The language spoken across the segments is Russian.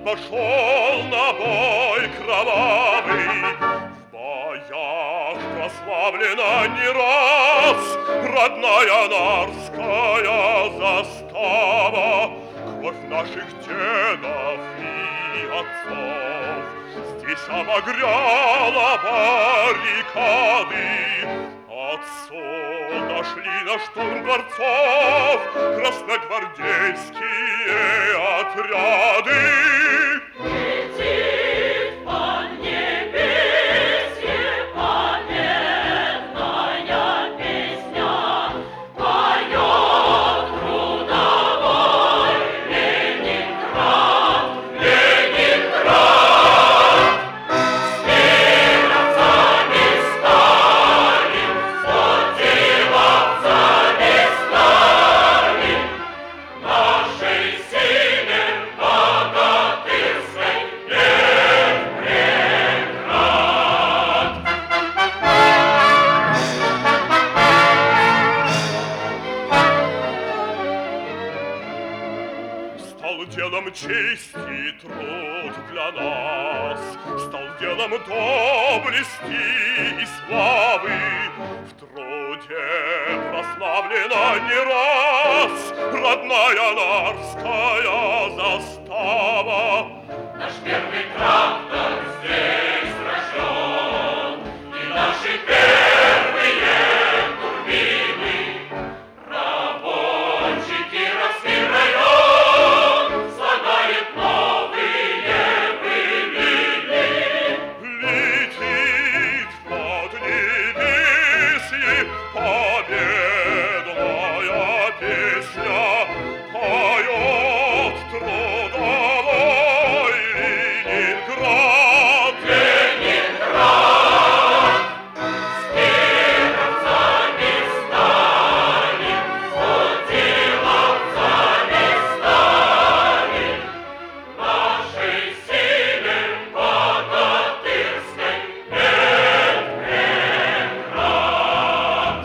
пошел на бой кровавый. В боях прославлена не раз родная Нарская застава. Кровь наших дедов и отцов здесь обогряла баррикады. Отцу дошли на штурм дворцов красногвардейские отряды. Летит по небесье победная песня, поет трудовой Ленинград, Ленинград. С кировцами Сталин, с путиловцами Сталин, нашей силе богатырской нет преград. Стал делом чести и труд для нас, стал делом доблести и славы. В труде прославлена не раз родная Нарская застава. Наш первый трактор здесь рожден, и наши первые турбины. Рабочий Кировский район слагает новые былины. Летит над небесье победная песня, поет трудовой Ленинград. Ленинград, с кировцами Сталин, с путиловцами Сталин, нашей силе богатырской нет преград.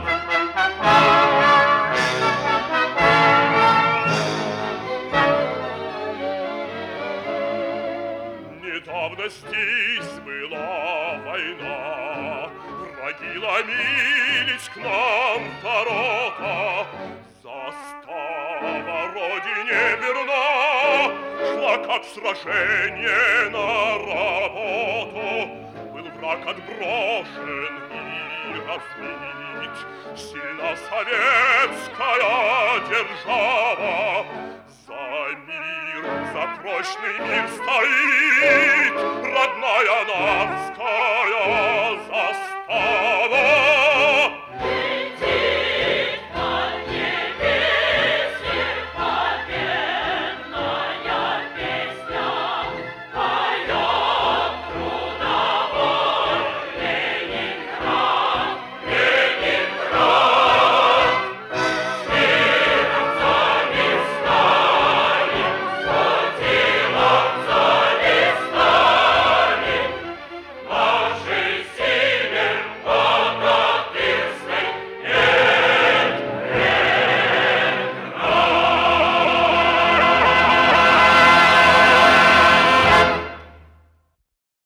Недавно здесь была война, враги ломились к нам ворота. Застава родине верна, шла как сражение на работу. Был враг отброшен и разбит, сильна советская держава. За мир, за прочный мир стоит